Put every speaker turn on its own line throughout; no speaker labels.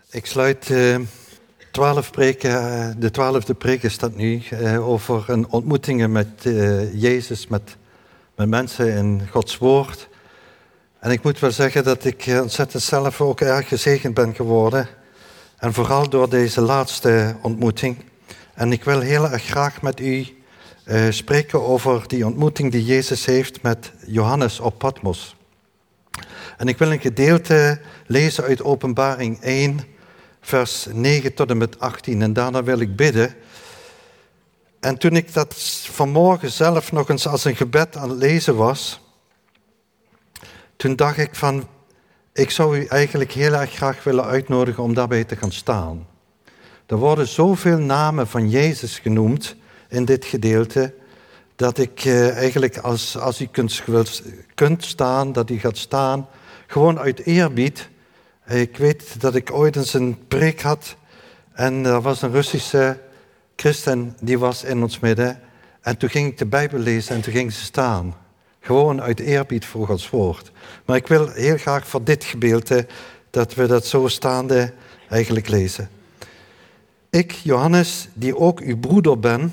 Ik sluit de 12e preek is dat nu, over een ontmoetingen met Jezus, met mensen in Gods woord. En ik moet wel zeggen dat ik ontzettend zelf ook erg gezegend ben geworden. En vooral door deze laatste ontmoeting. En ik wil heel erg graag met u spreken over die ontmoeting die Jezus heeft met Johannes op Patmos. En ik wil een gedeelte lezen uit Openbaring 1, vers 9 tot en met 18. En daarna wil ik bidden. En toen ik dat vanmorgen zelf nog eens als een gebed aan het lezen was, toen dacht ik van, ik zou u eigenlijk heel erg graag willen uitnodigen om daarbij te gaan staan. Er worden zoveel namen van Jezus genoemd in dit gedeelte, dat ik eigenlijk als u kunt staan, dat u gaat staan, gewoon uit eerbied. Ik weet dat ik ooit eens een preek had en er was een Russische christen die was in ons midden. En toen ging ik de Bijbel lezen en toen ging ze staan. Gewoon uit eerbied voor Gods woord. Maar ik wil heel graag voor dit gedeelte dat we dat zo staande eigenlijk lezen. Ik, Johannes, die ook uw broeder ben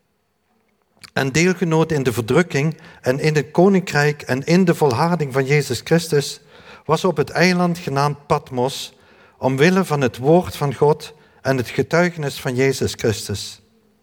en deelgenoot in de verdrukking en in het koninkrijk en in de volharding van Jezus Christus, was op het eiland genaamd Patmos, omwille van het woord van God en het getuigenis van Jezus Christus.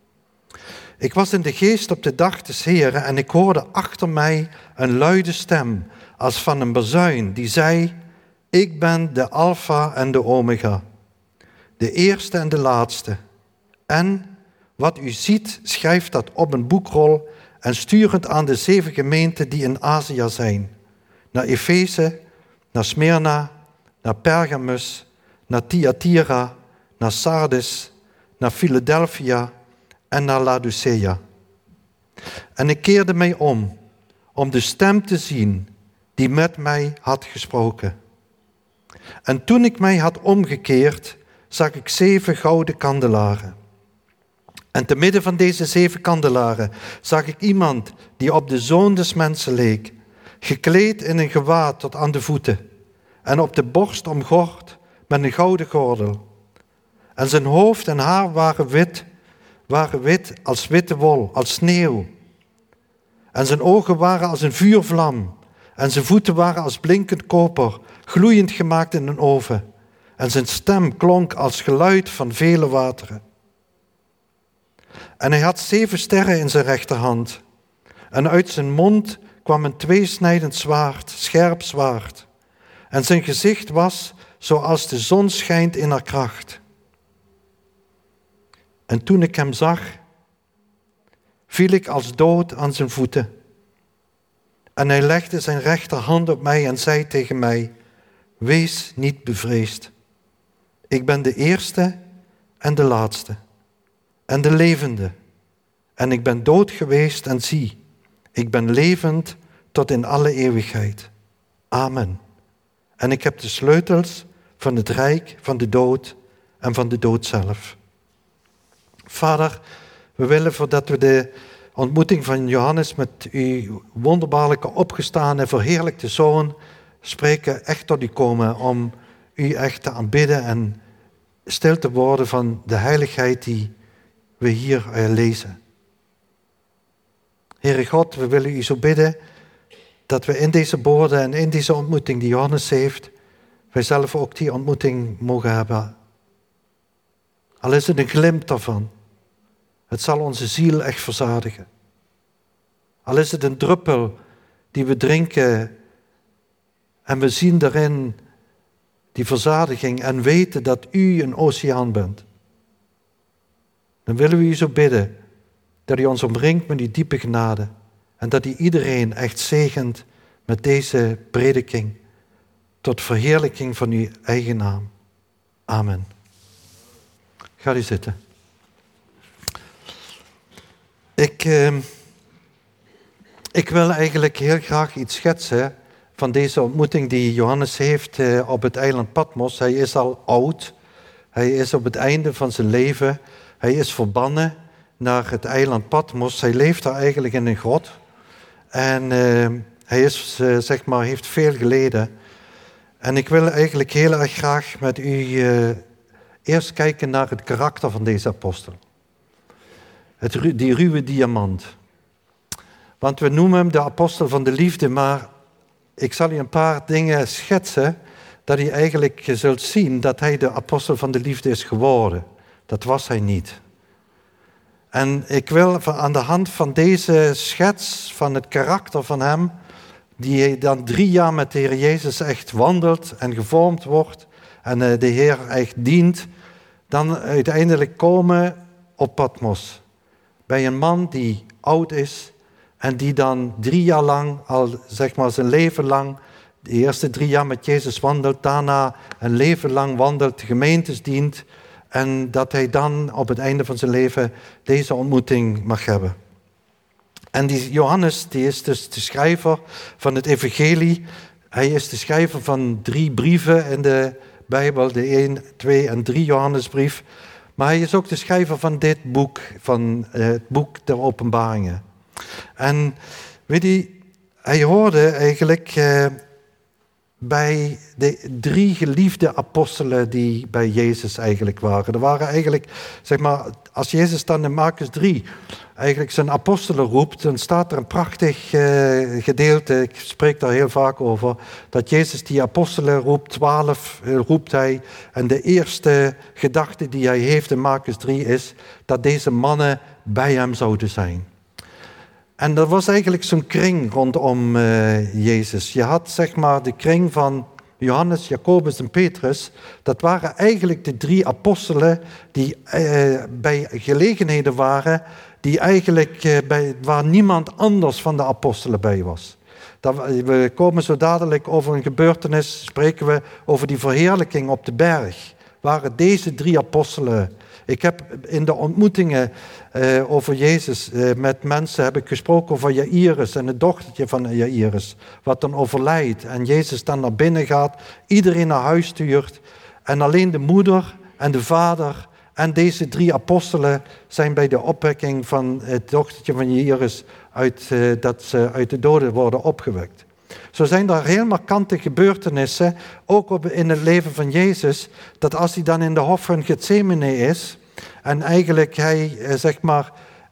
Ik was in de geest op de dag des Heren en ik hoorde achter mij een luide stem, als van een bazuin, die zei, ik ben de Alpha en de Omega, de eerste en de laatste. En wat u ziet, schrijf dat op een boekrol en stuur het aan de 7 gemeenten die in Azië zijn, naar Efeze, naar Smyrna, naar Pergamus, naar Thyatira, naar Sardis, naar Philadelphia en naar Laodicea. En ik keerde mij om de stem te zien die met mij had gesproken. En toen ik mij had omgekeerd, zag ik 7 gouden kandelaren. En te midden van deze 7 kandelaren zag ik iemand die op de Zoon des Mensen leek, gekleed in een gewaad tot aan de voeten en op de borst omgord met een gouden gordel. En zijn hoofd en haar waren wit als witte wol, als sneeuw. En zijn ogen waren als een vuurvlam en zijn voeten waren als blinkend koper, gloeiend gemaakt in een oven. En zijn stem klonk als geluid van vele wateren. En hij had 7 sterren in zijn rechterhand. En uit zijn mond kwam een tweesnijdend zwaard, scherp zwaard. En zijn gezicht was zoals de zon schijnt in haar kracht. En toen ik hem zag, viel ik als dood aan zijn voeten. En hij legde zijn rechterhand op mij en zei tegen mij, wees niet bevreesd. Ik ben de eerste en de laatste en de levende. En ik ben dood geweest en zie, ik ben levend tot in alle eeuwigheid. Amen. En ik heb de sleutels van het rijk van de dood en van de dood zelf. Vader, we willen voordat we de ontmoeting van Johannes met uw wonderbaarlijke opgestaan en verheerlijkte Zoon spreken, echt tot u komen om u echt te aanbidden en stil te worden van de heiligheid die we hier lezen. Heere God, we willen u zo bidden dat we in deze woorden en in deze ontmoeting die Johannes heeft, wij zelf ook die ontmoeting mogen hebben. Al is het een glimp daarvan. Het zal onze ziel echt verzadigen. Al is het een druppel die we drinken en we zien daarin die verzadiging en weten dat u een oceaan bent. Dan willen we u zo bidden dat u ons omringt met die diepe genade en dat u iedereen echt zegent met deze prediking tot verheerlijking van uw eigen naam. Amen. Ga u zitten. Ik wil eigenlijk heel graag iets schetsen van deze ontmoeting die Johannes heeft op het eiland Patmos. Hij is al oud. Hij is op het einde van zijn leven. Hij is verbannen naar het eiland Patmos. Hij leeft daar eigenlijk in een grot. En hij is, heeft veel geleden. En ik wil eigenlijk heel erg graag met u eerst kijken naar het karakter van deze apostel. Die ruwe diamant. Want we noemen hem de apostel van de liefde, maar ik zal u een paar dingen schetsen, dat u eigenlijk zult zien dat hij de apostel van de liefde is geworden. Dat was hij niet. En ik wil aan de hand van deze schets van het karakter van hem, die hij dan 3 jaar met de Heer Jezus echt wandelt en gevormd wordt en de Heer echt dient, dan uiteindelijk komen op Patmos. Bij een man die oud is en die dan 3 jaar lang, al zeg maar zijn leven lang, de eerste 3 jaar met Jezus wandelt, daarna een leven lang wandelt, de gemeentes dient en dat hij dan op het einde van zijn leven deze ontmoeting mag hebben. En die Johannes, die is dus de schrijver van het evangelie. Hij is de schrijver van 3 brieven in de Bijbel, de 1, 2 en 3 Johannesbrief. Maar hij is ook de schrijver van dit boek, van het boek der openbaringen. En weet u, hij hoorde eigenlijk bij de 3 geliefde apostelen die bij Jezus eigenlijk waren. Er waren eigenlijk, zeg maar, als Jezus dan in Marcus 3 eigenlijk zijn apostelen roept, dan staat er een prachtig gedeelte, ik spreek daar heel vaak over, dat Jezus die apostelen roept, 12 roept hij, en de eerste gedachte die hij heeft in Marcus 3 is dat deze mannen bij hem zouden zijn. En er was eigenlijk zo'n kring rondom Jezus. Je had zeg maar de kring van Johannes, Jacobus en Petrus. Dat waren eigenlijk de 3 apostelen die bij gelegenheden waren die eigenlijk waar niemand anders van de apostelen bij was. We komen zo dadelijk over een gebeurtenis, spreken we over die verheerlijking op de berg. Waren deze 3 apostelen. Ik heb in de ontmoetingen over Jezus met mensen heb ik gesproken over Jairus en het dochtertje van Jairus, wat dan overlijdt. En Jezus dan naar binnen gaat, iedereen naar huis stuurt. En alleen de moeder en de vader en deze 3 apostelen zijn bij de opwekking van het dochtertje van Jairus dat ze uit de doden worden opgewekt. Zo zijn er heel markante gebeurtenissen, ook in het leven van Jezus, dat als hij dan in de hof van Gethsemane is en eigenlijk hij, zeg maar,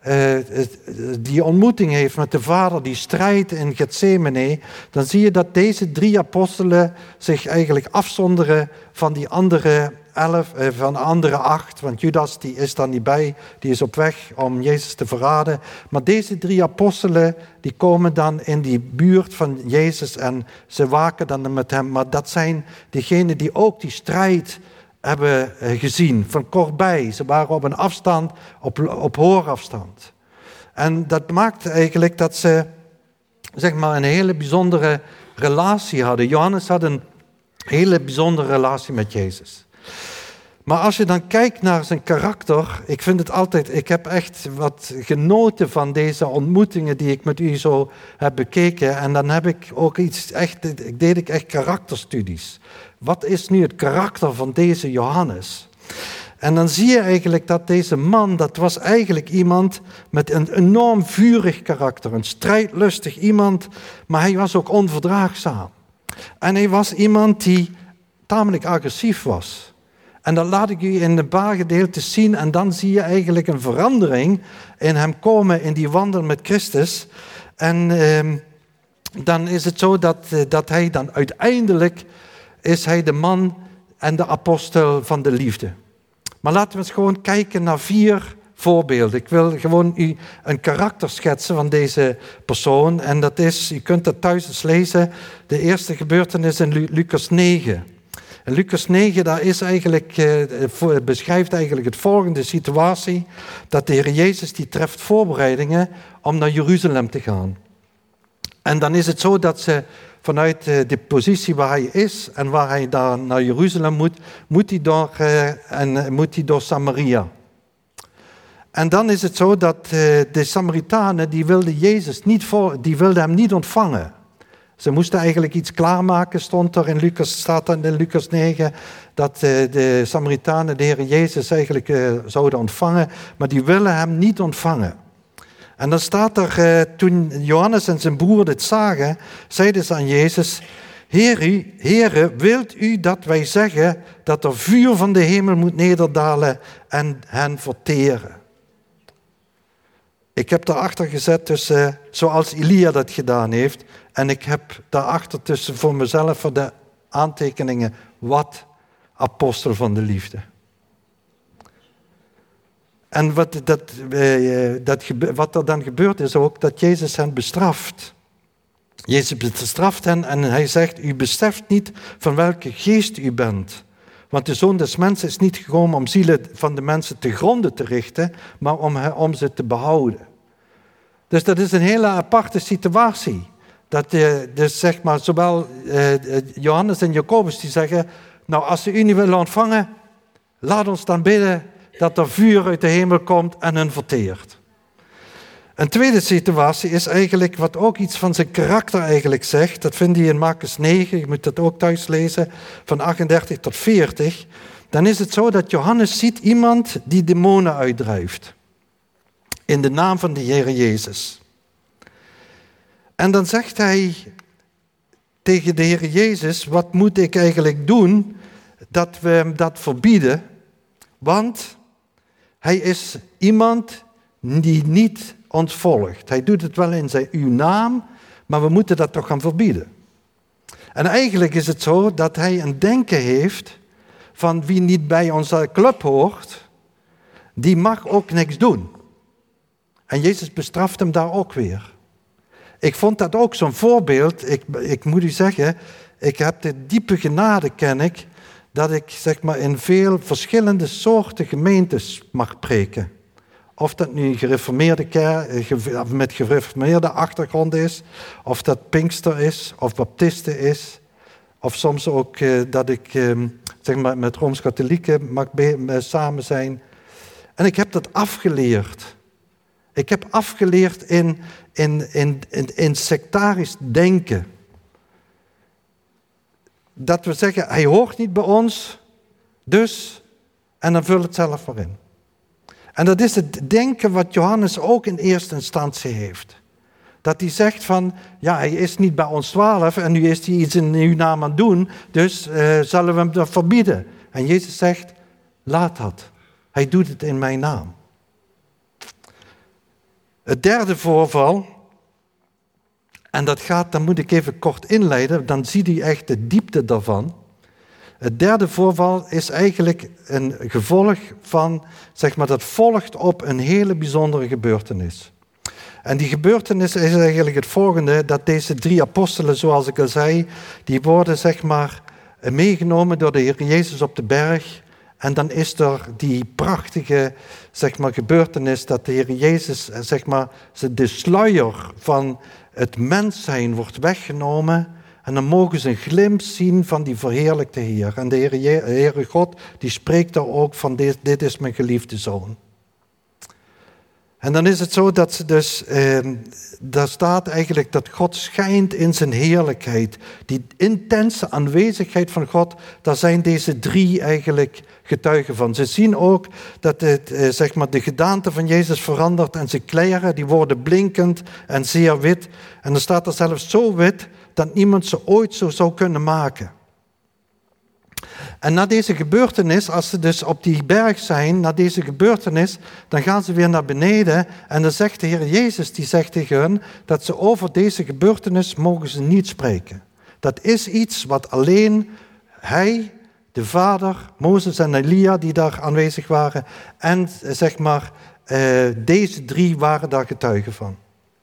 die ontmoeting heeft met de Vader, die strijd in Gethsemane, dan zie je dat deze 3 apostelen zich eigenlijk afzonderen van die andere 11, van de andere 8, want Judas die is dan niet bij, die is op weg om Jezus te verraden. Maar deze 3 apostelen, die komen dan in die buurt van Jezus en ze waken dan met hem. Maar dat zijn diegenen die ook die strijd hebben gezien, van kortbij. Ze waren op een afstand, op hoorafstand. En dat maakt eigenlijk dat ze, zeg maar, een hele bijzondere relatie hadden. Johannes had een hele bijzondere relatie met Jezus. Maar als je dan kijkt naar zijn karakter, ik heb echt wat genoten van deze ontmoetingen die ik met u zo heb bekeken. En dan heb ik ook deed ik echt karakterstudies. Wat is nu het karakter van deze Johannes? En dan zie je eigenlijk dat deze man, dat was eigenlijk iemand met een enorm vurig karakter, een strijdlustig iemand, maar hij was ook onverdraagzaam. En hij was iemand die tamelijk agressief was. En dat laat ik u in een paar gedeeltes zien en dan zie je eigenlijk een verandering in hem komen in die wandel met Christus. En dan is het zo dat hij dan uiteindelijk is hij de man en de apostel van de liefde. Maar laten we eens gewoon kijken naar 4 voorbeelden. Ik wil gewoon u een karakter schetsen van deze persoon. En dat is, u kunt dat thuis eens lezen, de eerste gebeurtenis in Lucas 9. En Lucas 9, daar is beschrijft eigenlijk het volgende situatie. Dat de Heer Jezus die treft voorbereidingen om naar Jeruzalem te gaan. En dan is het zo dat ze vanuit de positie waar hij is en waar hij daar naar Jeruzalem moet hij door Samaria. En dan is het zo dat de Samaritanen die wilden hem niet ontvangen. Ze moesten eigenlijk iets klaarmaken, staat er in Lucas 9, dat de Samaritanen de Heer Jezus eigenlijk zouden ontvangen, maar die willen hem niet ontvangen. En dan staat er, toen Johannes en zijn broer dit zagen, zeiden ze aan Jezus, Heere, wilt u dat wij zeggen dat er vuur van de hemel moet nederdalen en hen verteren? Ik heb daarachter gezet tussen, zoals Elia dat gedaan heeft, en ik heb daarachter tussen voor mezelf voor de aantekeningen, wat apostel van de liefde. En wat er dan gebeurt is ook dat Jezus hen bestraft. Jezus bestraft hen en hij zegt, u beseft niet van welke geest u bent. Want de Zoon des Mensen is niet gekomen om zielen van de mensen te gronden te richten, maar om ze te behouden. Dus dat is een hele aparte situatie. Dat dus zeg maar, zowel Johannes en Jacobus die zeggen, nou als ze u niet willen ontvangen, laat ons dan bidden dat er vuur uit de hemel komt en hen verteert. Een tweede situatie is eigenlijk wat ook iets van zijn karakter eigenlijk zegt. Dat vind je in Markus 9, je moet dat ook thuis lezen, van 38 tot 40. Dan is het zo dat Johannes ziet iemand die demonen uitdrijft. In de naam van de Heer Jezus. En dan zegt hij tegen de Heer Jezus, wat moet ik eigenlijk doen dat we hem dat verbieden? Want hij is iemand die niet ons volgt. Hij doet het wel in uw naam, maar we moeten dat toch gaan verbieden. En eigenlijk is het zo dat hij een denken heeft van wie niet bij onze club hoort, die mag ook niks doen. En Jezus bestraft hem daar ook weer. Ik vond dat ook zo'n voorbeeld. Ik moet u zeggen, ik heb de diepe genade, ken ik, dat ik zeg maar in veel verschillende soorten gemeentes mag preken. Of dat nu met gereformeerde achtergrond is, of dat Pinkster is, of Baptisten is, of soms ook dat ik zeg maar met Rooms-Katholieken mag samen zijn. En ik heb dat afgeleerd. Ik heb afgeleerd in sectarisch denken. Dat we zeggen, hij hoort niet bij ons, dus, en dan vul het zelf maar in. En dat is het denken wat Johannes ook in eerste instantie heeft. Dat hij zegt van, ja, hij is niet bij ons 12 en nu is hij iets in uw naam aan het doen, dus zullen we hem dat verbieden. En Jezus zegt, laat dat. Hij doet het in mijn naam. Het derde voorval, en dat moet ik even kort inleiden, dan zie je echt de diepte daarvan. Het derde voorval is eigenlijk een gevolg van, zeg maar, dat volgt op een hele bijzondere gebeurtenis. En die gebeurtenis is eigenlijk het volgende, dat deze 3 apostelen, zoals ik al zei, die worden, zeg maar, meegenomen door de Heer Jezus op de berg. En dan is er die prachtige, zeg maar, gebeurtenis dat de Heer Jezus, zeg maar, de sluier van het mens zijn wordt weggenomen. En dan mogen ze een glimp zien van die verheerlijkte Heer. En de Heere God, die spreekt daar ook van, dit is mijn geliefde Zoon. En dan is het zo dat ze dus, daar staat eigenlijk dat God schijnt in zijn heerlijkheid. Die intense aanwezigheid van God, daar zijn deze 3 eigenlijk getuigen van. Ze zien ook dat zeg maar, de gedaante van Jezus verandert en zijn kleren, die worden blinkend en zeer wit. En dan staat er zelfs zo wit dat niemand ze ooit zo zou kunnen maken. En na deze gebeurtenis, als ze dus op die berg zijn, na deze gebeurtenis, dan gaan ze weer naar beneden en dan zegt de Heer Jezus, die zegt tegen hen, dat ze over deze gebeurtenis mogen ze niet spreken. Dat is iets wat alleen hij, de Vader, Mozes en Elia, die daar aanwezig waren, en zeg maar, deze 3 waren daar getuigen van.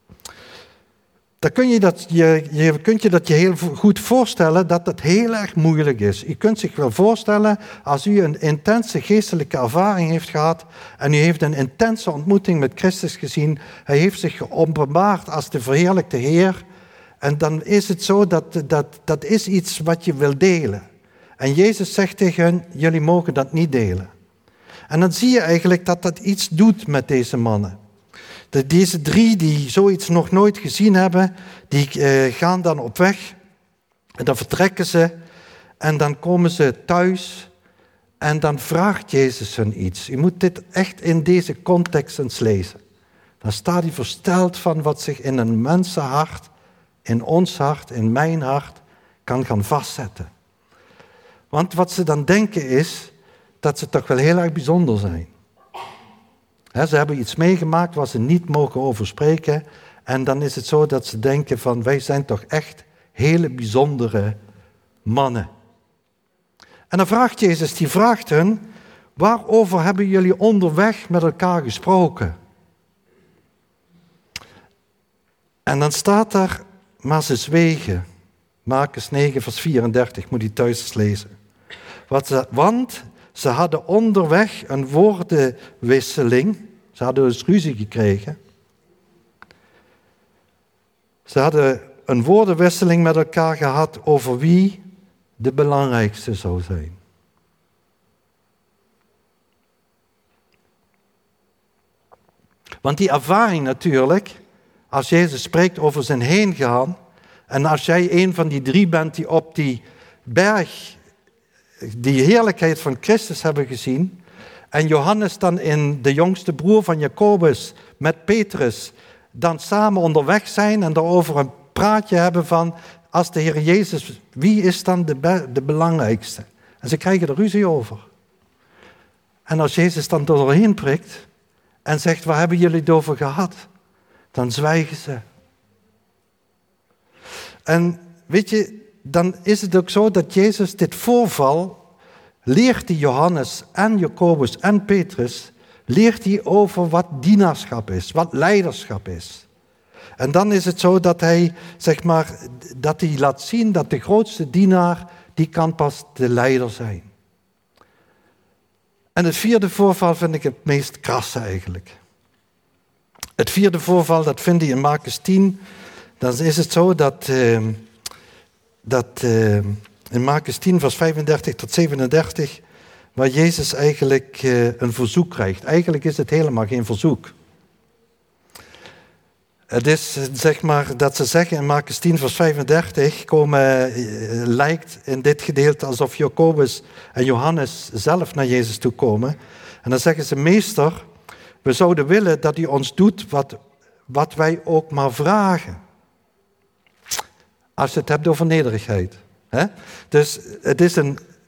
Dan je kunt je dat heel goed voorstellen dat dat heel erg moeilijk is. U kunt zich wel voorstellen, als u een intense geestelijke ervaring heeft gehad en u heeft een intense ontmoeting met Christus gezien, hij heeft zich geopenbaard als de verheerlijkte Heer, en dan is het zo dat is iets wat je wil delen. En Jezus zegt tegen hen, jullie mogen dat niet delen. En dan zie je eigenlijk dat dat iets doet met deze mannen. Deze 3 die zoiets nog nooit gezien hebben, die gaan dan op weg. En dan vertrekken ze en dan komen ze thuis en dan vraagt Jezus hen iets. U moet dit echt in deze context eens lezen. Dan staat hij versteld van wat zich in een mensenhart, in ons hart, in mijn hart, kan gaan vastzetten. Want wat ze dan denken is dat ze toch wel heel erg bijzonder zijn. Ze hebben iets meegemaakt waar ze niet mogen over spreken. En dan is het zo dat ze denken van wij zijn toch echt hele bijzondere mannen. En dan vraagt Jezus, die vraagt hun, waarover hebben jullie onderweg met elkaar gesproken? En dan staat daar, maar ze zwegen. Markus 9 vers 34, moet je thuis eens lezen. Want ze hadden onderweg een woordenwisseling. Ze hadden dus ruzie gekregen. Ze hadden een woordenwisseling met elkaar gehad over wie de belangrijkste zou zijn. Want die ervaring natuurlijk, als Jezus spreekt over zijn heengaan, en als jij een van die 3 bent die op die berg die heerlijkheid van Christus hebben gezien, en Johannes dan in de jongste broer van Jacobus met Petrus dan samen onderweg zijn en daarover een praatje hebben van, als de Heer Jezus, wie is dan de belangrijkste? En ze krijgen er ruzie over. En als Jezus dan doorheen prikt en zegt, waar hebben jullie het over gehad? Dan zwijgen ze. En weet je, dan is het ook zo dat Jezus dit voorval, leert die Johannes en Jacobus en Petrus, leert hij over wat dienaarschap is, wat leiderschap is. En dan is het zo dat hij, dat hij laat zien dat de grootste dienaar, die kan pas de leider zijn. En het 4e voorval vind ik het meest krasse eigenlijk. Het 4e voorval, dat vind je in Markus 10. Dan is het zo dat in Markus 10 vers 35 tot 37, waar Jezus eigenlijk een verzoek krijgt. Eigenlijk is het helemaal geen verzoek. Het is dat ze zeggen in Markus 10 vers 35, lijkt in dit gedeelte alsof Jacobus en Johannes zelf naar Jezus toe komen. En dan zeggen ze, meester, we zouden willen dat u ons doet wat wij ook maar vragen. Als je het hebt over nederigheid. Hè? Dus het is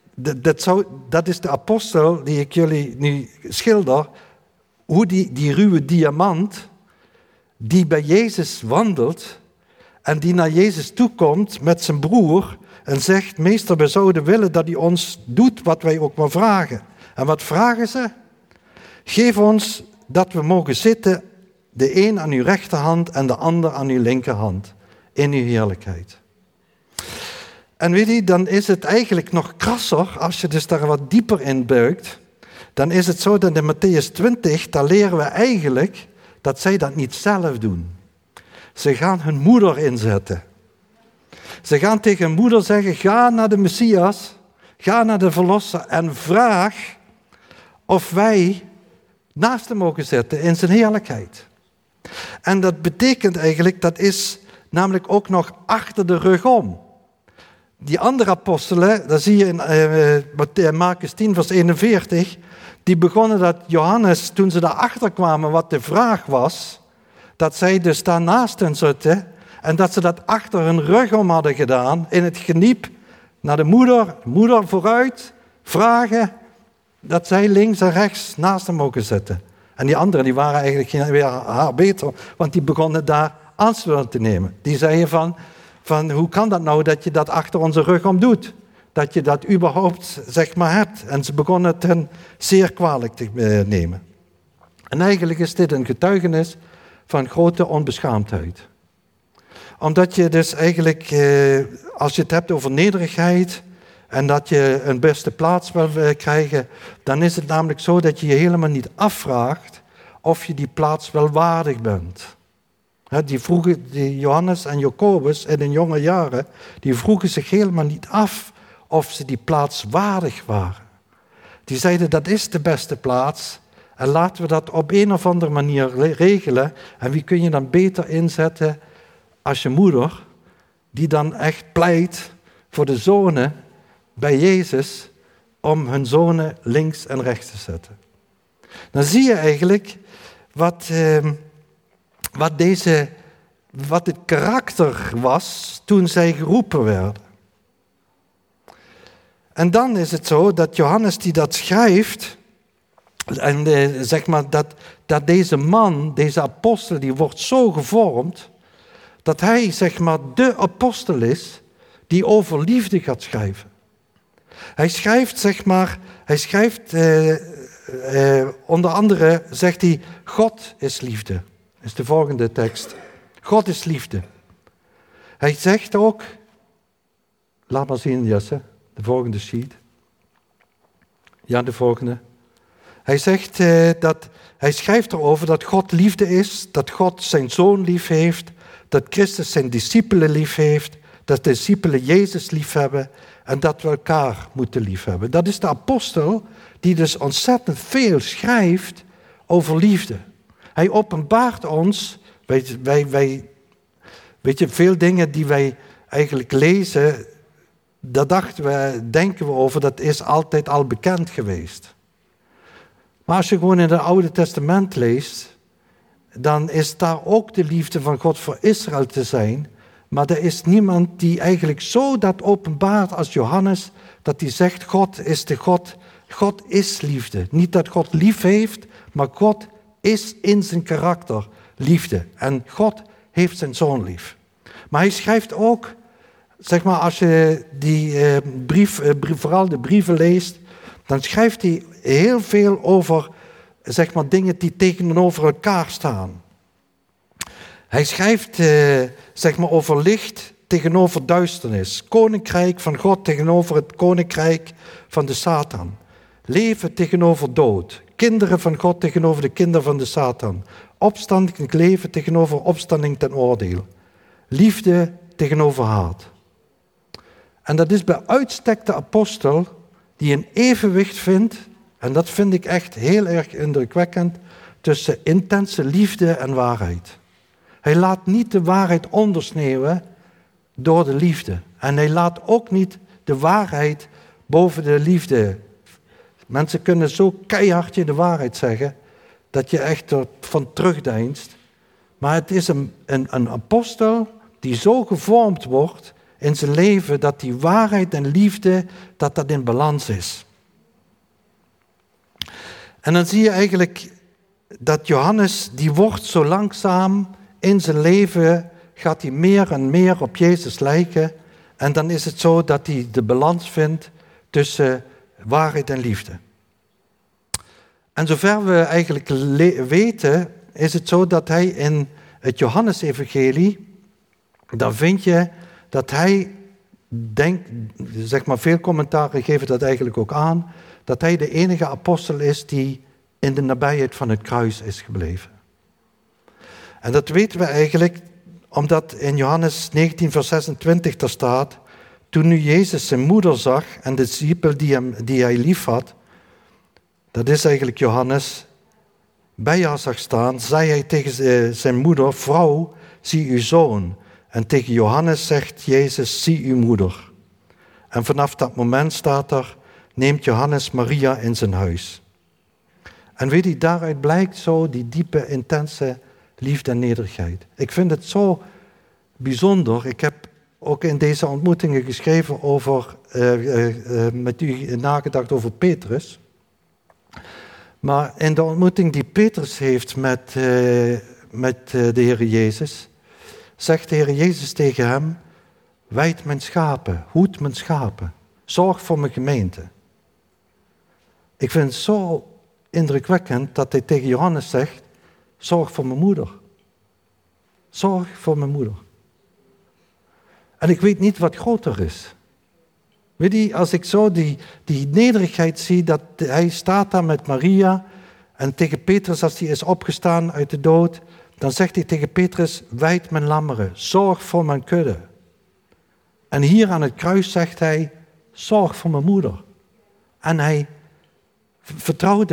dat is de apostel die ik jullie nu schilder. Hoe die ruwe diamant die bij Jezus wandelt en die naar Jezus toekomt met zijn broer en zegt, meester, we zouden willen dat u ons doet wat wij ook maar vragen. En wat vragen ze? Geef ons dat we mogen zitten, de een aan uw rechterhand en de ander aan uw linkerhand, in uw heerlijkheid. En weet je, dan is het eigenlijk nog krasser, als je dus daar wat dieper in buigt, dan is het zo dat in Mattheüs 20, daar leren we eigenlijk dat zij dat niet zelf doen. Ze gaan hun moeder inzetten. Ze gaan tegen hun moeder zeggen, ga naar de Messias, ga naar de Verlosser en vraag of wij naast hem mogen zitten in zijn heerlijkheid. En dat betekent eigenlijk, dat is namelijk ook nog achter de rug om. Die andere apostelen, dat zie je in Markus 10 vers 41, die begonnen dat Johannes, toen ze daarachter kwamen wat de vraag was, dat zij dus daar naast hen zitten en dat ze dat achter hun rug om hadden gedaan, in het geniep, naar de moeder vooruit, vragen, dat zij links en rechts naast hem mogen zitten. En die anderen, die waren eigenlijk weer haar beter, want die begonnen daar aansluiting te nemen. Die zeiden van hoe kan dat nou dat je dat achter onze rug om doet? Dat je dat überhaupt, hebt. En ze begonnen het hen zeer kwalijk te nemen. En eigenlijk is dit een getuigenis van grote onbeschaamdheid. Omdat je dus eigenlijk, als je het hebt over nederigheid en dat je een beste plaats wil krijgen, dan is het namelijk zo dat je je helemaal niet afvraagt of je die plaats wel waardig bent. Die Johannes en Jacobus in hun jonge jaren, die vroegen zich helemaal niet af of ze die plaats waardig waren. Die zeiden, dat is de beste plaats en laten we dat op een of andere manier regelen. En wie kun je dan beter inzetten als je moeder, die dan echt pleit voor de zonen bij Jezus om hun zonen links en rechts te zetten. Dan zie je eigenlijk wat het karakter was toen zij geroepen werden. En dan is het zo dat Johannes die dat schrijft, en zeg maar dat deze man, deze apostel, die wordt zo gevormd, dat hij zeg maar de apostel is die over liefde gaat schrijven. Hij schrijft onder andere, zegt hij, God is liefde. Dat is de volgende tekst. God is liefde. Hij zegt ook, laat maar zien Jesse, de volgende sheet. Ja, de volgende. Hij zegt hij schrijft erover dat God liefde is, dat God zijn zoon lief heeft, dat Christus zijn discipelen lief heeft, dat de discipelen Jezus lief hebben en dat we elkaar moeten lief hebben. Dat is de apostel die dus ontzettend veel schrijft over liefde. Hij openbaart ons, weet je, veel dingen die wij eigenlijk lezen, daar denken we over, dat is altijd al bekend geweest. Maar als je gewoon in het Oude Testament leest, dan is daar ook de liefde van God voor Israël te zijn. Maar er is niemand die eigenlijk zo dat openbaart als Johannes, dat hij zegt, God is liefde. Niet dat God lief heeft, maar God is in zijn karakter liefde. En God heeft zijn zoon lief. Maar hij schrijft ook, zeg maar, als je die vooral de brieven leest, dan schrijft hij heel veel over, zeg maar, dingen die tegenover elkaar staan. Hij schrijft, zeg maar, over licht tegenover duisternis. Koninkrijk van God tegenover het koninkrijk van de Satan. Leven tegenover dood. Kinderen van God tegenover de kinderen van de Satan. Opstanding leven tegenover opstanding ten oordeel. Liefde tegenover haat. En dat is bij uitstek de apostel die een evenwicht vindt, en dat vind ik echt heel erg indrukwekkend, tussen intense liefde en waarheid. Hij laat niet de waarheid ondersneeuwen door de liefde. En hij laat ook niet de waarheid boven de liefde. Mensen kunnen zo keihard je de waarheid zeggen, dat je echt ervan terugdeinst. Maar het is een apostel die zo gevormd wordt in zijn leven, dat die waarheid en liefde, dat in balans is. En dan zie je eigenlijk dat Johannes, die wordt zo langzaam in zijn leven, gaat hij meer en meer op Jezus lijken. En dan is het zo dat hij de balans vindt tussen waarheid en liefde. En zover we eigenlijk weten, is het zo dat hij in het Johannesevangelie, dan vind je dat hij denkt, zeg maar, veel commentaren geven dat eigenlijk ook aan, dat hij de enige apostel is die in de nabijheid van het kruis is gebleven. En dat weten we eigenlijk omdat in Johannes 19 vers 26 daar staat, toen nu Jezus zijn moeder zag en de discipel die hij lief had, dat is eigenlijk Johannes, bij haar zag staan, zei hij tegen zijn moeder, vrouw, zie uw zoon. En tegen Johannes zegt Jezus, zie uw moeder. En vanaf dat moment staat er, neemt Johannes Maria in zijn huis. En weet je, daaruit blijkt zo die diepe, intense liefde en nederigheid. Ik vind het zo bijzonder. Ik heb ook in deze ontmoetingen geschreven over, met u nagedacht over Petrus. Maar in de ontmoeting die Petrus heeft met de Heer Jezus, zegt de Heer Jezus tegen hem, wijd mijn schapen, hoed mijn schapen, zorg voor mijn gemeente. Ik vind het zo indrukwekkend dat hij tegen Johannes zegt, zorg voor mijn moeder. Zorg voor mijn moeder. En ik weet niet wat groter is. Weet je, als ik zo die nederigheid zie, dat hij staat daar met Maria en tegen Petrus, als hij is opgestaan uit de dood, dan zegt hij tegen Petrus, wijd mijn lammeren, zorg voor mijn kudde. En hier aan het kruis zegt hij, zorg voor mijn moeder. En hij vertrouwt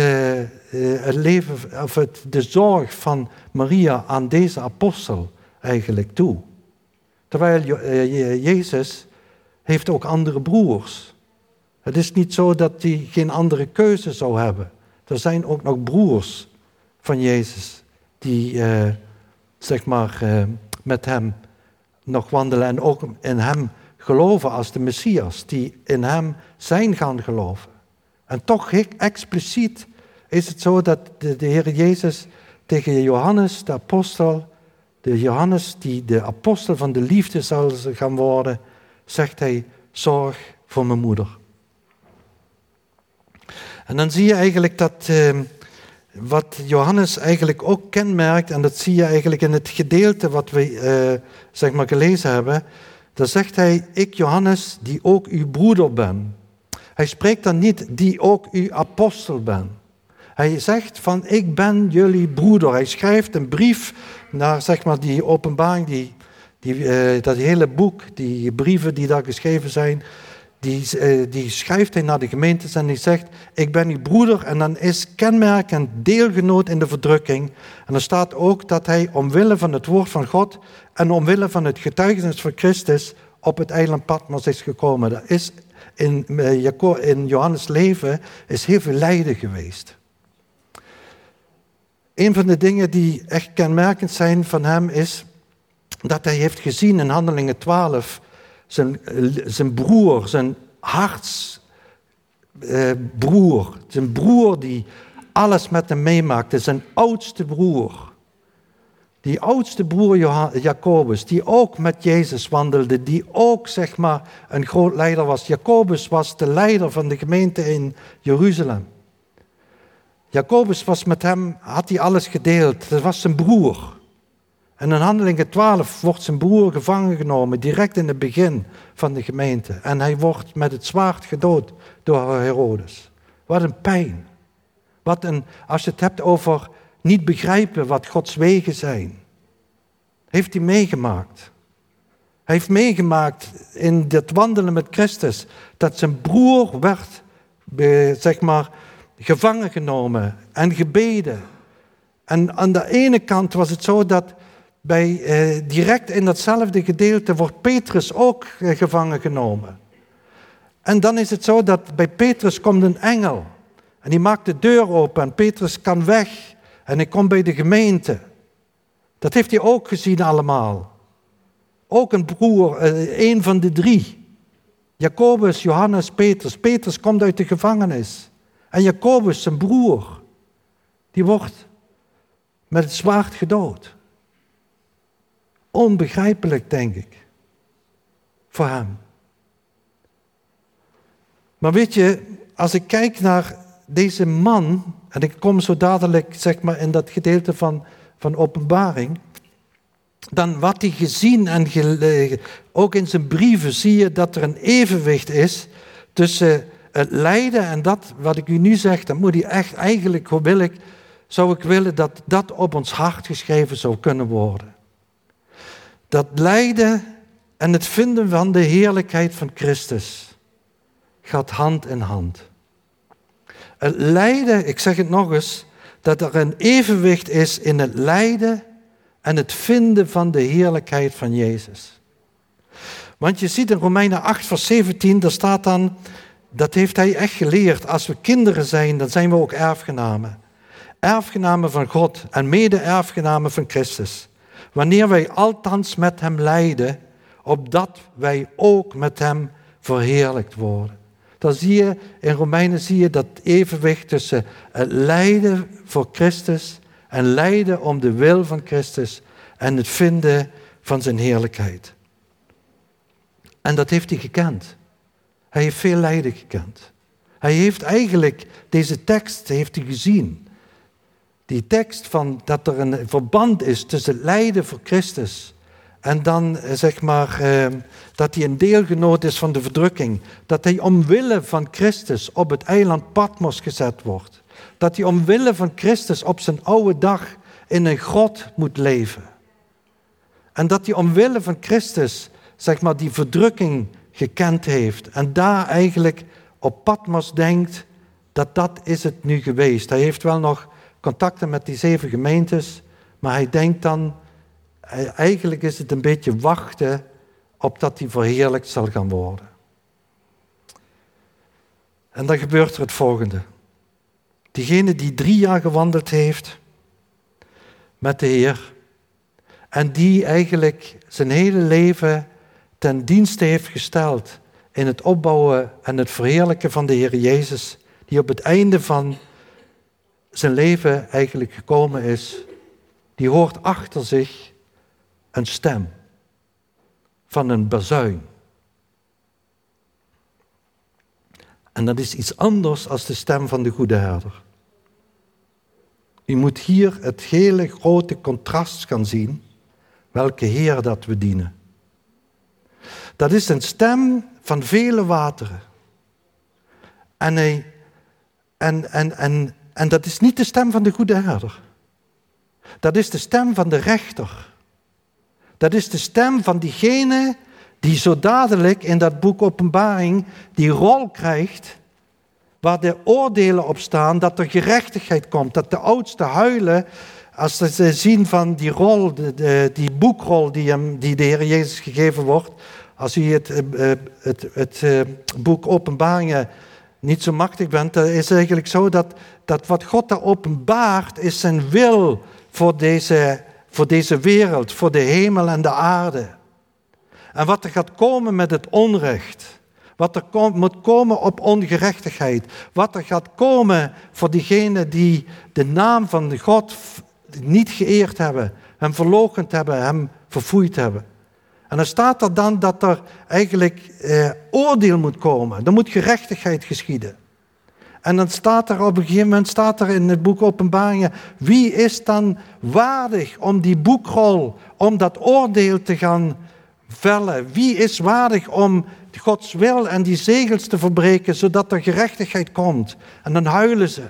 het leven, of de zorg van Maria aan deze apostel eigenlijk toe. Terwijl Jezus heeft ook andere broers. Het is niet zo dat hij geen andere keuze zou hebben. Er zijn ook nog broers van Jezus die zeg maar met hem nog wandelen en ook in hem geloven als de Messias, die in hem zijn gaan geloven. En toch expliciet is het zo dat de Heer Jezus tegen Johannes, de apostel, de Johannes die de apostel van de liefde zal gaan worden, zegt hij, zorg voor mijn moeder. En dan zie je eigenlijk dat wat Johannes eigenlijk ook kenmerkt, en dat zie je eigenlijk in het gedeelte wat we gelezen hebben, dan zegt hij, ik Johannes, die ook uw broeder ben. Hij spreekt dan niet, die ook uw apostel ben. Hij zegt van, ik ben jullie broeder. Hij schrijft een brief naar die openbaring, dat hele boek, die brieven die daar geschreven zijn, die schrijft hij naar de gemeentes en hij zegt, ik ben uw broeder, en dan is kenmerkend deelgenoot in de verdrukking. En er staat ook dat hij omwille van het woord van God en omwille van het getuigenis van Christus op het eiland Patmos is gekomen. Dat is in Johannes' leven is heel veel lijden geweest. Een van de dingen die echt kenmerkend zijn van hem is dat hij heeft gezien in Handelingen 12 zijn broer, zijn hartsbroer, zijn broer die alles met hem meemaakte, zijn oudste broer. Die oudste broer Jacobus, die ook met Jezus wandelde, die ook een groot leider was. Jacobus was de leider van de gemeente in Jeruzalem. Jacobus was met hem, had hij alles gedeeld. Dat was zijn broer. En in Handelingen 12 wordt zijn broer gevangen genomen, direct in het begin van de gemeente. En hij wordt met het zwaard gedood door Herodes. Wat een pijn. Als je het hebt over niet begrijpen wat Gods wegen zijn. Heeft hij meegemaakt. Hij heeft meegemaakt in het wandelen met Christus, dat zijn broer werd, gevangen genomen en gebeden. En aan de ene kant was het zo dat direct in datzelfde gedeelte wordt Petrus ook gevangen genomen. En dan is het zo dat bij Petrus komt een engel. En die maakt de deur open en Petrus kan weg. En hij komt bij de gemeente. Dat heeft hij ook gezien allemaal. Ook een broer, een van de drie. Jacobus, Johannes, Petrus. Petrus komt uit de gevangenis. En Jacobus, zijn broer, die wordt met het zwaard gedood. Onbegrijpelijk, denk ik, voor hem. Maar weet je, als ik kijk naar deze man, en ik kom zo dadelijk in dat gedeelte van Openbaring, dan wat hij gezien en ook in zijn brieven zie je dat er een evenwicht is tussen het lijden en dat wat ik u nu zeg, dat moet hij echt, eigenlijk zou ik willen dat dat op ons hart geschreven zou kunnen worden. Dat lijden en het vinden van de heerlijkheid van Christus gaat hand in hand. Het lijden, ik zeg het nog eens, dat er een evenwicht is in het lijden en het vinden van de heerlijkheid van Jezus. Want je ziet in Romeinen 8 vers 17, daar staat dan, dat heeft hij echt geleerd, als we kinderen zijn, dan zijn we ook erfgenamen. Erfgenamen van God en mede-erfgenamen van Christus. Wanneer wij althans met hem lijden, opdat wij ook met hem verheerlijkt worden. Dan in Romeinen zie je dat evenwicht tussen het lijden voor Christus en lijden om de wil van Christus en het vinden van zijn heerlijkheid. En dat heeft hij gekend. Hij heeft veel lijden gekend. Hij heeft eigenlijk, deze tekst heeft hij gezien. Die tekst van dat er een verband is tussen het lijden voor Christus en dan dat hij een deelgenoot is van de verdrukking. Dat hij omwille van Christus op het eiland Patmos gezet wordt. Dat hij omwille van Christus op zijn oude dag in een grot moet leven. En dat hij omwille van Christus die verdrukking gekend heeft. En daar eigenlijk op Patmos denkt dat is het nu geweest. Hij heeft wel nog contacten met die 7 gemeentes, maar hij denkt dan, eigenlijk is het een beetje wachten op dat hij verheerlijkt zal gaan worden. En dan gebeurt er het volgende. Diegene die 3 jaar gewandeld heeft met de Heer en die eigenlijk zijn hele leven ten dienste heeft gesteld in het opbouwen en het verheerlijken van de Heer Jezus, die op het einde van zijn leven eigenlijk gekomen is, die hoort achter zich een stem van een bazuin. En dat is iets anders dan de stem van de goede herder. U moet hier het hele grote contrast gaan zien, welke Heer dat we dienen. Dat is een stem van vele wateren. En dat is niet de stem van de goede herder. Dat is de stem van de rechter. Dat is de stem van diegene die zo dadelijk in dat boek Openbaring die rol krijgt, waar de oordelen op staan, dat er gerechtigheid komt, dat de oudsten huilen als ze zien van die rol, die boekrol die de Heer Jezus gegeven wordt. Als u het boek Openbaringen niet zo machtig bent, dan is het eigenlijk zo dat wat God daar openbaart is zijn wil voor deze wereld, voor de hemel en de aarde. En wat er gaat komen met het onrecht, wat er moet komen op ongerechtigheid, wat er gaat komen voor diegenen die de naam van God niet geëerd hebben, hem verloochend hebben, hem verfoeid hebben. En dan staat er dan dat er eigenlijk oordeel moet komen. Er moet gerechtigheid geschieden. En dan staat er op een gegeven moment in het boek Openbaringen, wie is dan waardig om die boekrol, om dat oordeel te gaan vellen? Wie is waardig om Gods wil en die zegels te verbreken, zodat er gerechtigheid komt? En dan huilen ze.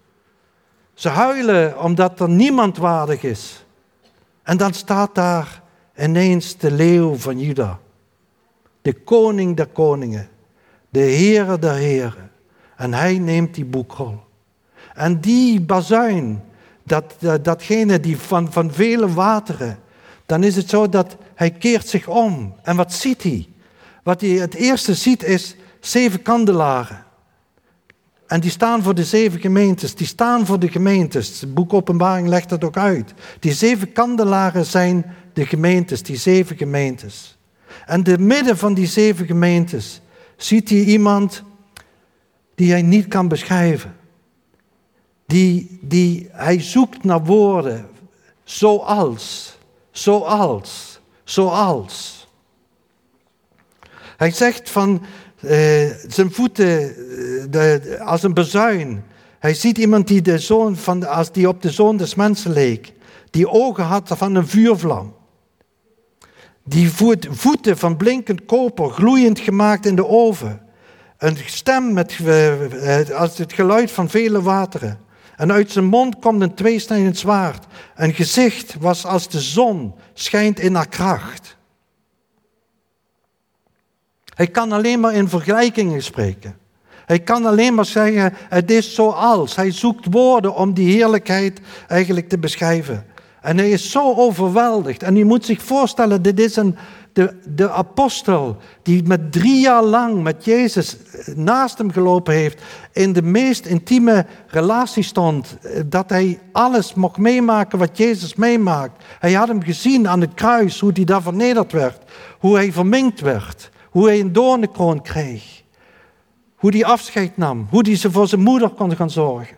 Ze huilen omdat er niemand waardig is. En dan staat daar ineens de leeuw van Juda. De koning der koningen. De Heere der heren. En hij neemt die boekrol. En die bazuin, datgene die van vele wateren, dan is het zo dat hij keert zich om. En wat ziet hij? Wat hij het eerste ziet is 7 kandelaren. En die staan voor de 7 gemeentes. Die staan voor de gemeentes. Het boek Openbaring legt dat ook uit. Die 7 kandelaren zijn de gemeentes, die 7 gemeentes. En te midden van die 7 gemeentes ziet hij iemand die hij niet kan beschrijven. Hij zoekt naar woorden. Zoals. Hij zegt van zijn voeten als een bazuin. Hij ziet iemand die die op de zoon des mensen leek. Die ogen had van een vuurvlam. Die voeten van blinkend koper, gloeiend gemaakt in de oven. Een stem als het geluid van vele wateren. En uit zijn mond komt een tweesnijdend zwaard. Een gezicht was als de zon schijnt in haar kracht. Hij kan alleen maar in vergelijkingen spreken. Hij kan alleen maar zeggen, het is zoals. Hij zoekt woorden om die heerlijkheid eigenlijk te beschrijven. En hij is zo overweldigd. En u moet zich voorstellen, dit is de apostel die met 3 jaar lang met Jezus naast hem gelopen heeft, in de meest intieme relatie stond, dat hij alles mocht meemaken wat Jezus meemaakt. Hij had hem gezien aan het kruis, hoe hij daar vernederd werd, hoe hij verminkt werd, hoe hij een doornenkroon kreeg, hoe hij afscheid nam, hoe hij voor zijn moeder kon gaan zorgen.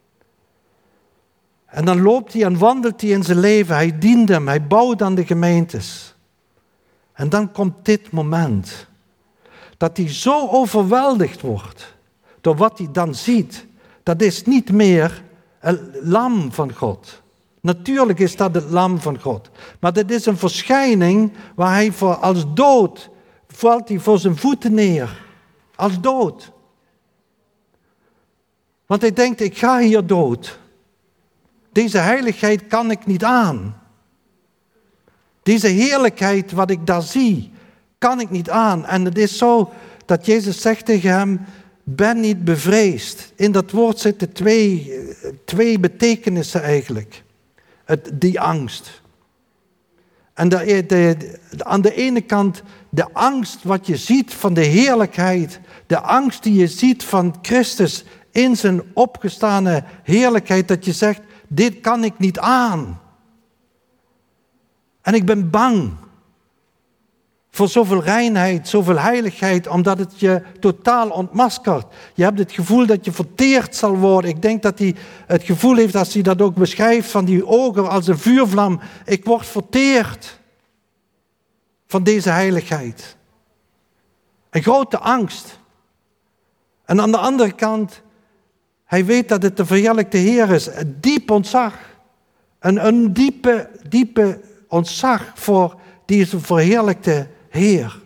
En dan loopt hij en wandelt hij in zijn leven, hij dient hem, hij bouwt aan de gemeentes. En dan komt dit moment, dat hij zo overweldigd wordt door wat hij dan ziet. Dat is niet meer het lam van God. Natuurlijk is dat het lam van God. Maar dat is een verschijning waar hij als dood, valt hij voor zijn voeten neer. Als dood. Want hij denkt, ik ga hier dood. Deze heiligheid kan ik niet aan. Deze heerlijkheid wat ik daar zie, kan ik niet aan. En het is zo dat Jezus zegt tegen hem, ben niet bevreesd. In dat woord zitten twee betekenissen eigenlijk. Die angst. En aan de ene kant de angst wat je ziet van de heerlijkheid. De angst die je ziet van Christus in zijn opgestane heerlijkheid. Dat je zegt, dit kan ik niet aan. En ik ben bang voor zoveel reinheid, zoveel heiligheid, omdat het je totaal ontmaskert. Je hebt het gevoel dat je verteerd zal worden. Ik denk dat hij het gevoel heeft, als hij dat ook beschrijft, van die ogen als een vuurvlam. Ik word verteerd van deze heiligheid. Een grote angst. En aan de andere kant, hij weet dat het de verheerlijkte Heer is. Een diep ontzag. Een diepe ontzag voor deze verheerlijkte Heer.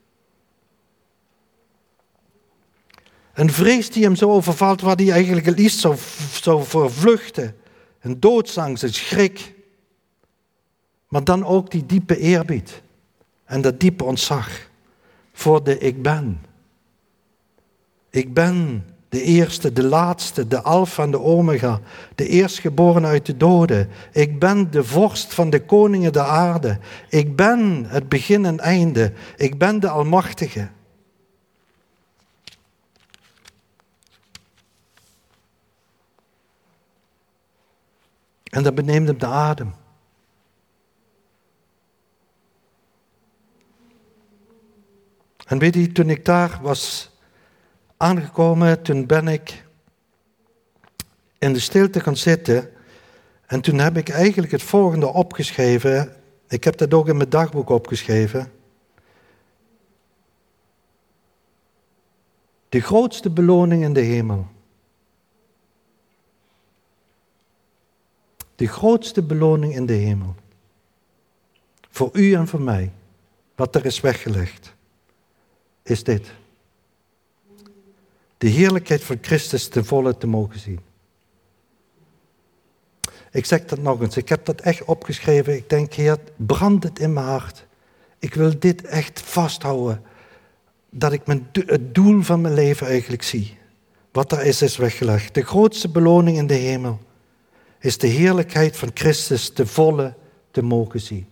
Een vrees die hem zo overvalt, waar hij eigenlijk het liefst zou vervluchten. Een doodsangst, een schrik. Maar dan ook die diepe eerbied. En dat diepe ontzag voor de ik ben. Ik ben de eerste, de laatste, de alfa en de omega, de eerstgeborene uit de doden. Ik ben de vorst van de koningen der aarde. Ik ben het begin en einde. Ik ben de Almachtige. En dat beneemt hem de adem. En weet je, toen ik daar was aangekomen, toen ben ik in de stilte gaan zitten. En toen heb ik eigenlijk het volgende opgeschreven. Ik heb dat ook in mijn dagboek opgeschreven. De grootste beloning in de hemel. De grootste beloning in de hemel. Voor u en voor mij. Wat er is weggelegd. Is dit. De heerlijkheid van Christus ten volle te mogen zien. Ik zeg dat nog eens. Ik heb dat echt opgeschreven. Ik denk, Heer, brand het in mijn hart. Ik wil dit echt vasthouden. Dat ik het doel van mijn leven eigenlijk zie. Wat er is weggelegd. De grootste beloning in de hemel is de heerlijkheid van Christus ten volle te mogen zien.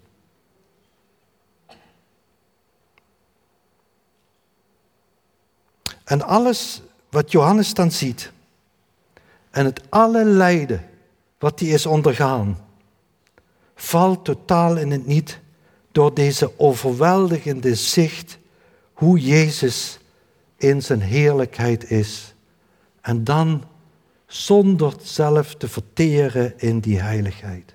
En alles wat Johannes dan ziet, en het alle lijden wat hij is ondergaan, valt totaal in het niet door deze overweldigende zicht hoe Jezus in zijn heerlijkheid is. En dan zonder zelf te verteren in die heiligheid.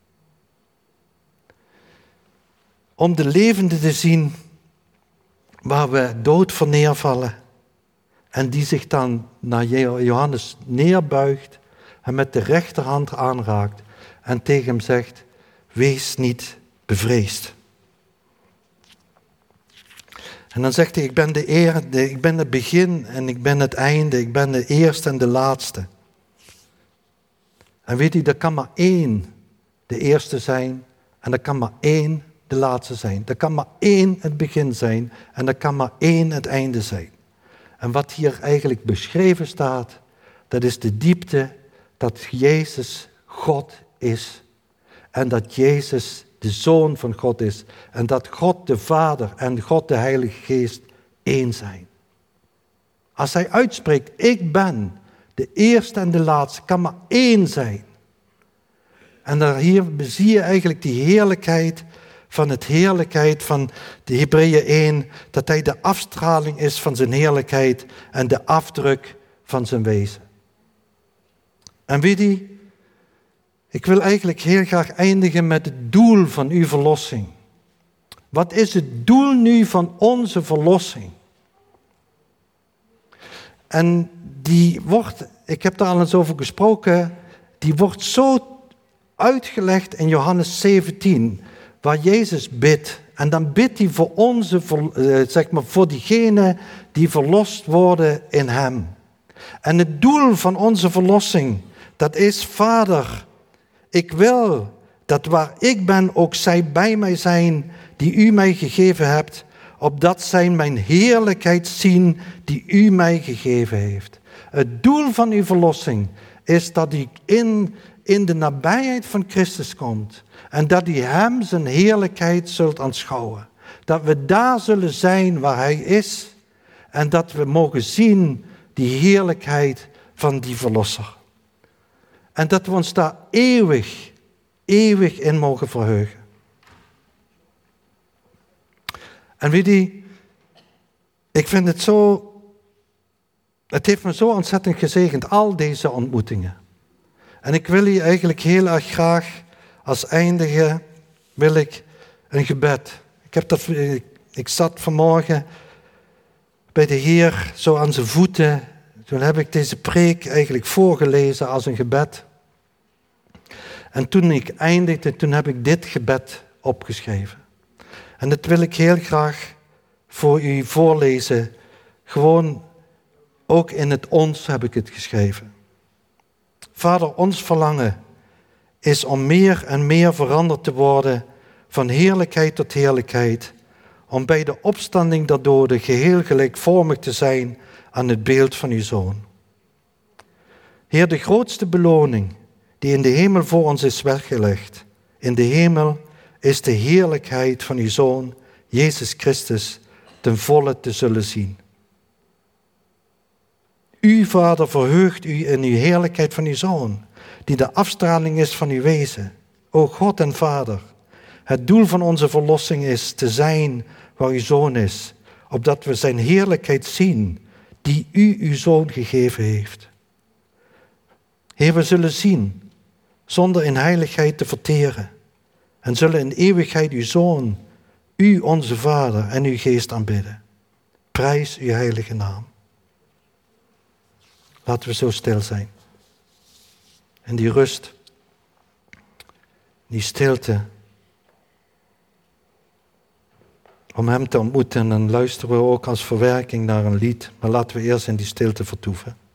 Om de levende te zien waar we dood voor neervallen. En die zich dan naar Johannes neerbuigt en met de rechterhand aanraakt en tegen hem zegt, wees niet bevreesd. En dan zegt hij, ik ben het begin en ik ben het einde, ik ben de eerste en de laatste. En weet u, er kan maar één de eerste zijn en er kan maar één de laatste zijn. Er kan maar één het begin zijn en er kan maar één het einde zijn. En wat hier eigenlijk beschreven staat, dat is de diepte dat Jezus God is. En dat Jezus de Zoon van God is. En dat God de Vader en God de Heilige Geest één zijn. Als hij uitspreekt, ik ben de eerste en de laatste, kan maar één zijn. En hier zie je eigenlijk die heerlijkheid van de Hebreeën 1, dat hij de afstraling is van zijn heerlijkheid en de afdruk van zijn wezen. En weet u, ik wil eigenlijk heel graag eindigen met het doel van uw verlossing. Wat is het doel nu van onze verlossing? En die wordt, ik heb daar al eens over gesproken, die wordt zo uitgelegd in Johannes 17, waar Jezus bidt. En dan bidt hij voor voor diegenen die verlost worden in hem. En het doel van onze verlossing, dat is, Vader, ik wil dat waar ik ben ook zij bij mij zijn die u mij gegeven hebt, opdat zij mijn heerlijkheid zien die u mij gegeven heeft. Het doel van uw verlossing is dat u in de nabijheid van Christus komt en dat u hem zijn heerlijkheid zult aanschouwen. Dat we daar zullen zijn waar hij is en dat we mogen zien die heerlijkheid van die verlosser. En dat we ons daar eeuwig in mogen verheugen. En weet je, ik vind het zo, het heeft me zo ontzettend gezegend, al deze ontmoetingen. En ik wil hier eigenlijk heel erg graag als eindige, wil ik een gebed. Ik zat vanmorgen bij de Heer zo aan zijn voeten. Toen heb ik deze preek eigenlijk voorgelezen als een gebed. En toen ik eindigde, toen heb ik dit gebed opgeschreven. En dat wil ik heel graag voor u voorlezen. Gewoon, ook in het ons heb ik het geschreven. Vader, ons verlangen is om meer en meer veranderd te worden van heerlijkheid tot heerlijkheid, om bij de opstanding der doden geheel gelijkvormig te zijn aan het beeld van uw Zoon. Heer, de grootste beloning die in de hemel voor ons is weggelegd, in de hemel is de heerlijkheid van uw Zoon, Jezus Christus, ten volle te zullen zien. U, Vader, verheugt u in uw heerlijkheid van uw Zoon, die de afstraling is van uw wezen. O God en Vader, het doel van onze verlossing is te zijn waar uw Zoon is, opdat we zijn heerlijkheid zien, die u uw Zoon gegeven heeft. Heer, we zullen zien, zonder in heiligheid te verteren, en zullen in eeuwigheid uw Zoon, u onze Vader en uw Geest aanbidden. Prijs uw heilige naam. Laten we zo stil zijn. En die rust, die stilte, om hem te ontmoeten. En dan luisteren we ook als verwerking naar een lied. Maar laten we eerst in die stilte vertoeven.